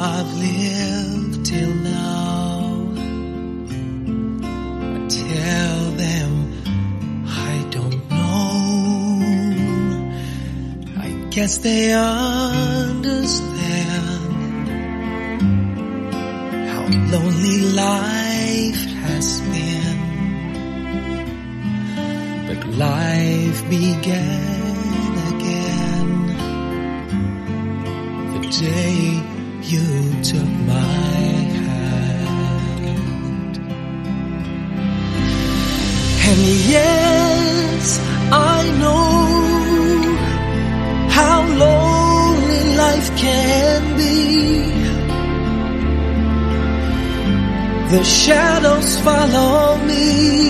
I've lived till now. I tell them I don't know. I guess they understand how lonely life has been. But life began again the day you took my hand. And yes, I know how lonely life can be. The shadows follow me,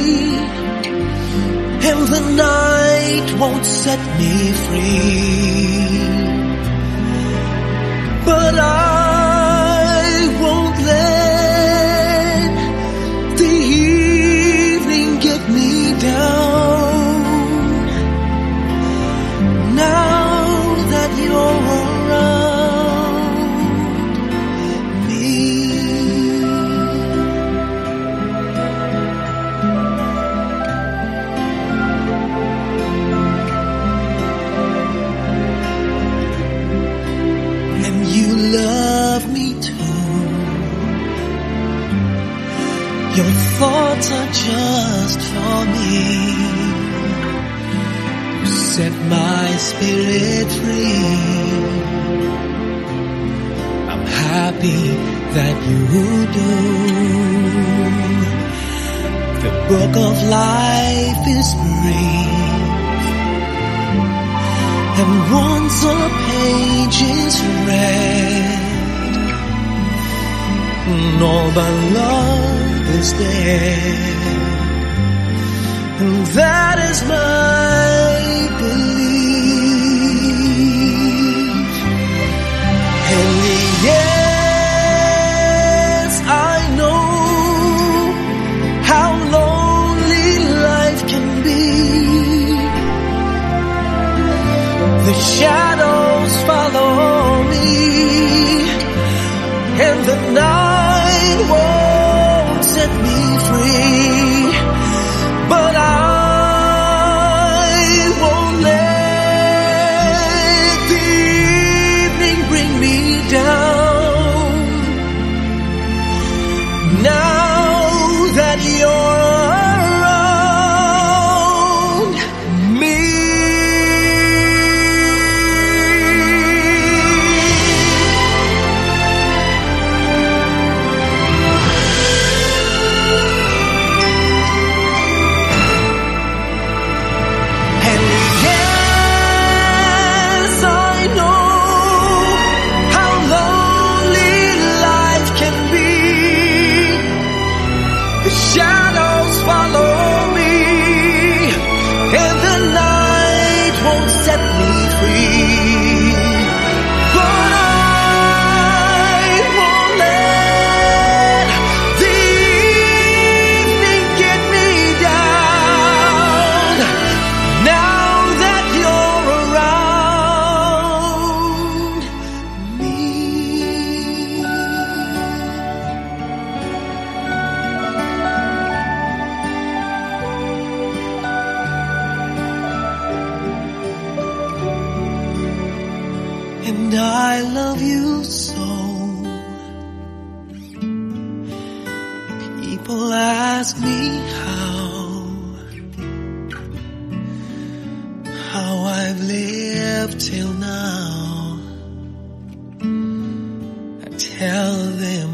and the night won't set me free. But I won't let the evening get me down. Now that you're around me. And you love me too. Your thoughts are just for me. You set my spirit free. I'm happy that you do. The book of life is brief, and once a page is read, all but love is dead. And that is my belief. And yes, I know how lonely life can be. The shadows follow me, and the night won't set me free. But I won't let the evening bring me down. Now that you're around me. Shadows follow me, and the night won't set me free. But I won't let the evening get me down. Now that you're around me. And I love you so. People ask me how I've lived till now. I tell them